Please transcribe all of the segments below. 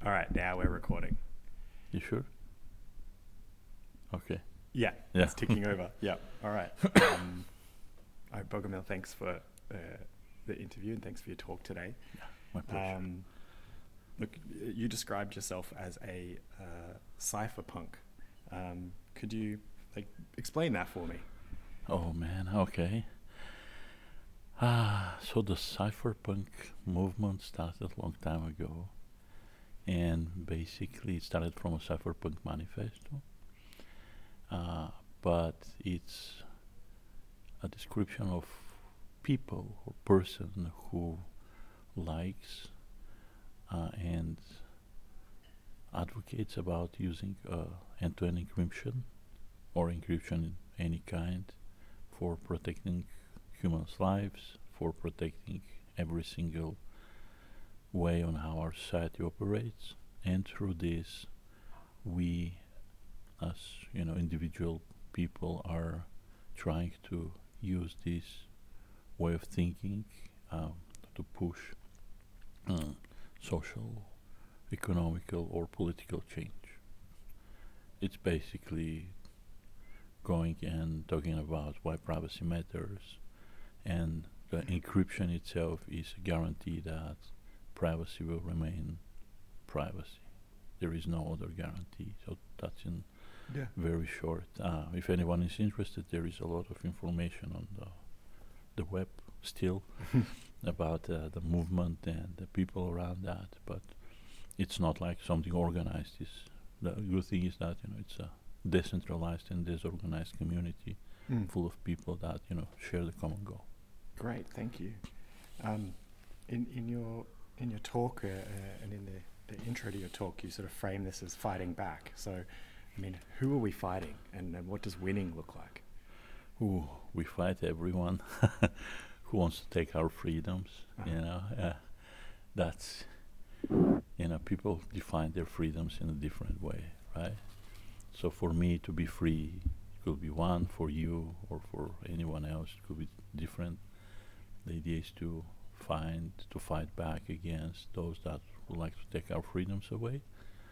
All right, now we're recording. You sure? Okay. Yeah, Yeah. it's ticking over. Yeah, all right. All right, Bogomil, thanks for the interview and thanks for your talk today. My pleasure. Look, you described yourself as a cypherpunk. Could you explain that for me? Oh man, okay. So the cypherpunk movement started a long time ago, and basically it started from a cypherpunk manifesto. But it's a description of people or person who likes and advocates about using end-to-end encryption or encryption in any kind for protecting humans' lives, for protecting every single way on how our society operates, and through this, we, as individual people, are trying to use this way of thinking to push social, economical, or political change. It's basically going and talking about why privacy matters, and the encryption itself is a guarantee that privacy will remain privacy. There is no other guarantee. So that's in very short. If anyone is interested, there is a lot of information on the web still about the movement and the people around that, but it's not like something organized. The good thing is that it's a decentralized and disorganized community full of people that share the common goal. Great, thank you. In your talk and in the intro to your talk, you sort of frame this as fighting back. So, I mean, who are we fighting, and what does winning look like? Ooh, we fight everyone who wants to take our freedoms. That's people define their freedoms in a different way, right? So for me to be free, it could be one. For you or for anyone else, it could be different. The idea is to fight back against those that would like to take our freedoms away.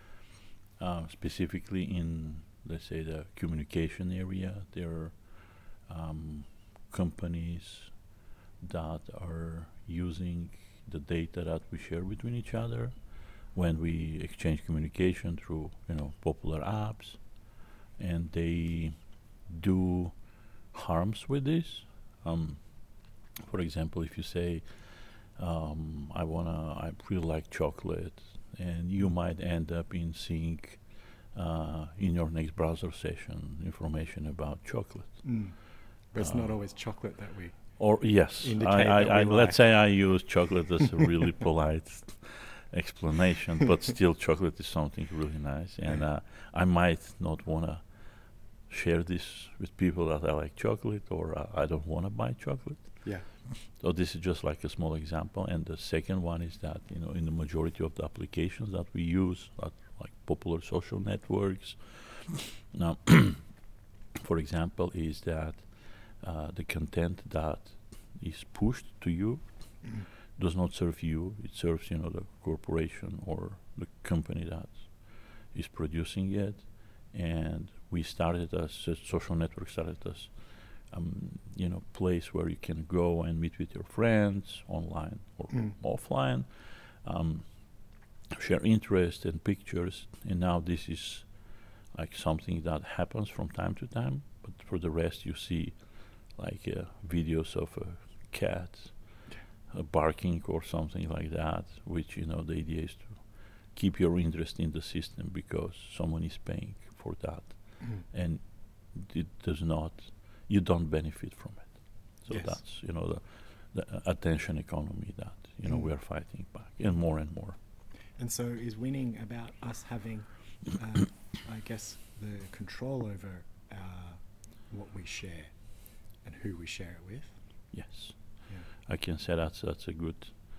Specifically in, let's say, the communication area, there are companies that are using the data that we share between each other when we exchange communication through popular apps, and they do harms with this. For example, if you say I really like chocolate, and you might end up in seeing in your next browser session information about chocolate. But it's not always chocolate that we Or yes, indicate I that we let's like. say I use chocolate as a really polite explanation, but still chocolate is something really nice, and I might not want to share this with people that I like chocolate, or I don't want to buy chocolate. Yeah. So this is just like a small example, and the second one is that in the majority of the applications that we use, like popular social networks, now, for example, is that the content that is pushed to you does not serve you. It serves the corporation or the company that is producing it. And we started as social network started as place where you can go and meet with your friends online or offline, share interest and pictures, and now this is like something that happens from time to time, but for the rest you see like videos of a cat barking or something like that, which the idea is to keep your interest in the system because someone is paying for that, and you don't benefit from it. So Yes. that's the attention economy that we are fighting back, and more and more. And so is winning about us having, I guess, the control over what we share and who we share it with? Yes, Yeah. I can say that's a good.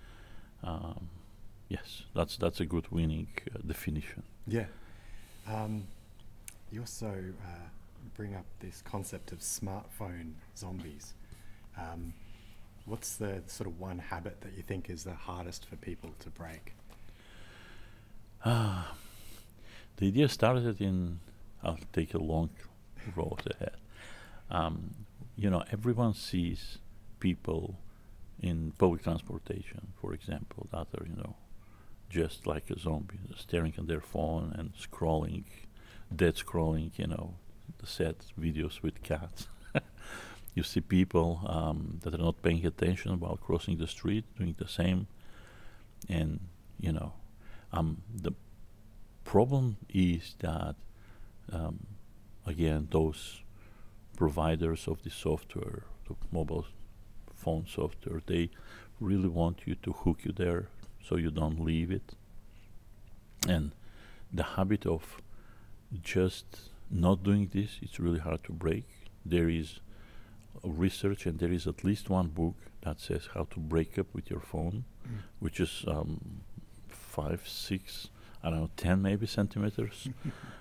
Yes, that's a good winning definition. Yeah. You also bring up this concept of smartphone zombies. What's the sort of one habit that you think is the hardest for people to break? Ah, the idea started in. I'll take a long road ahead. Um, everyone sees people in public transportation, for example, that are just like a zombie, staring at their phone and scrolling, dead scrolling, the sad videos with cats. You see people that are not paying attention while crossing the street, doing the same. And, the problem is that, um, again, those providers of the software, the mobile phone software, they really want you to hook you there so you don't leave it. And the habit of just not doing this, it's really hard to break. There is research, and there is at least one book that says how to break up with your phone, which is 5, 6, I don't know, 10 maybe centimeters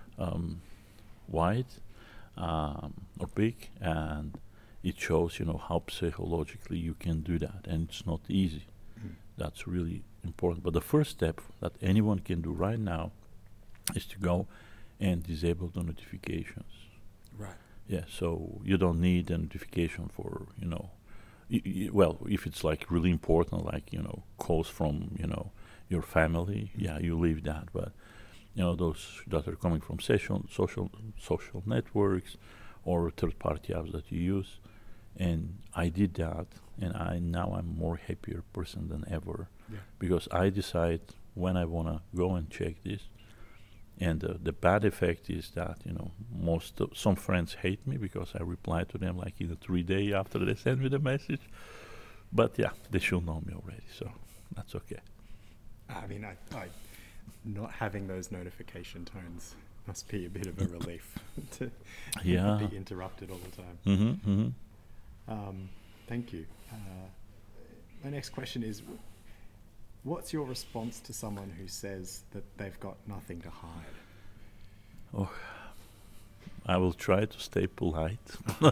wide or big, and it shows how psychologically you can do that, and it's not easy. That's really important. But the first step that anyone can do right now is to go and disable the notifications. Right. Yeah, so you don't need a notification for, well, if it's like really important, like, calls from, your family, yeah, you leave that. But, those that are coming from social networks or third-party apps that you use. And I did that, and now I'm more happier person than ever, because I decide when I want to go and check this. And the bad effect is that some friends hate me because I reply to them like in 3 days after they send me the message. But yeah, they should know me already, so that's okay. I mean, I not having those notification tones must be a bit of a relief to be interrupted all the time. Mm-hmm, mm-hmm. Thank you. My next question is, what's your response to someone who says that they've got nothing to hide? Oh, I will try to stay polite,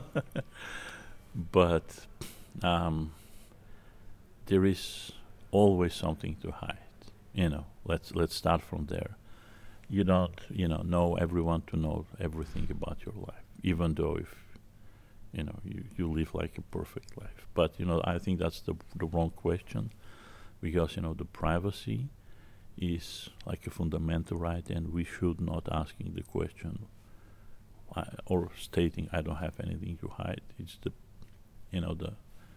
but there is always something to hide. Let's start from there. You don't, know everyone to know everything about your life, even though if you live like a perfect life. But I think that's the wrong question, because the privacy is like a fundamental right, and we should not asking the question or stating I don't have anything to hide. It's the the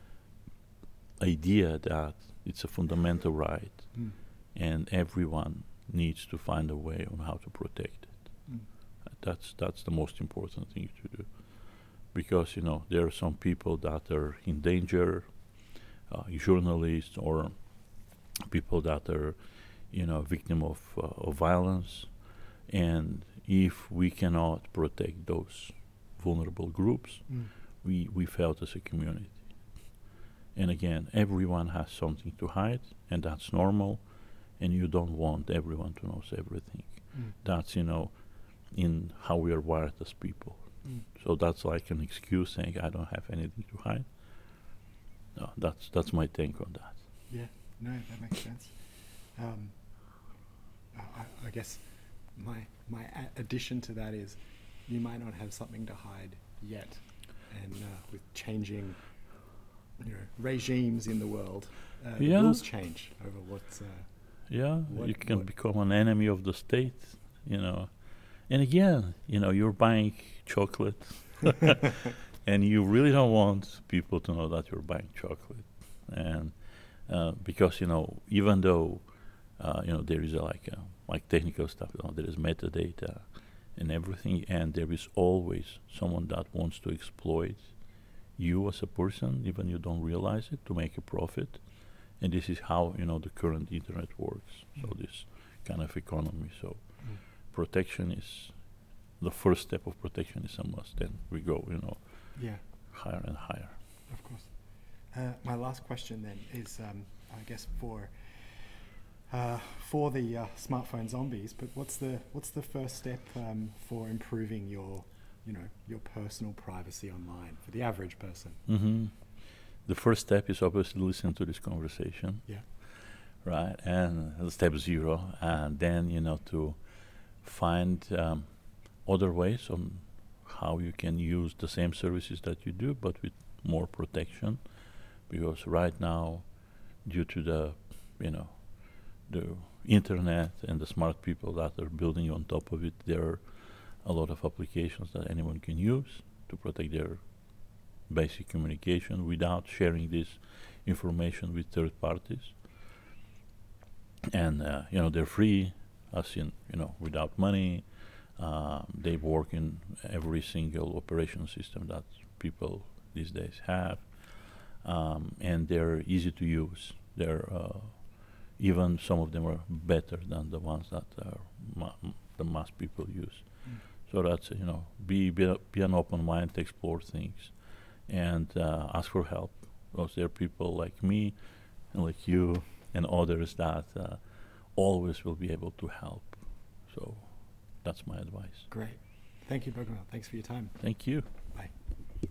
idea that it's a fundamental right, and everyone needs to find a way on how to protect it. That's the most important thing to do, because there are some people that are in danger, journalists or people that are victim of violence, and if we cannot protect those vulnerable groups, we failed as a community. And again, everyone has something to hide, and that's normal, and you don't want everyone to know everything. That's in how we are wired as people. So that's like an excuse saying I don't have anything to hide. No, that's my take on that. Yeah, no, that makes sense. I guess my addition to that is you might not have something to hide yet, and with changing regimes in the world, the rules change over what's. You can become an enemy of the state, And again, you're buying chocolate, and you really don't want people to know that you're buying chocolate, and because even though there is like technical stuff, there is metadata and everything, and there is always someone that wants to exploit you as a person, even you don't realize it, to make a profit. And this is how the current internet works. So this kind of economy. So protection is the first step of protection is a must. Then we go, higher and higher. Of course. My last question then is, I guess for the smartphone zombies. But what's the first step for improving your personal privacy online for the average person? Mm-hmm. The first step is obviously listen to this conversation. Yeah. right? And step zero, and then to find other ways on how you can use the same services that you do, but with more protection. Because right now, due to the internet and the smart people that are building on top of it, there are a lot of applications that anyone can use to protect their basic communication without sharing this information with third parties. And they're free, as in without money. They work in every single operation system that people these days have, and they're easy to use. They're even some of them are better than the ones that the mass people use. So that's be an open mind, explore things, and ask for help. Because there are people like me and like you and others that always will be able to help. So that's my advice. Great. Thank you, Bogomil. Thanks for your time. Thank you. Bye.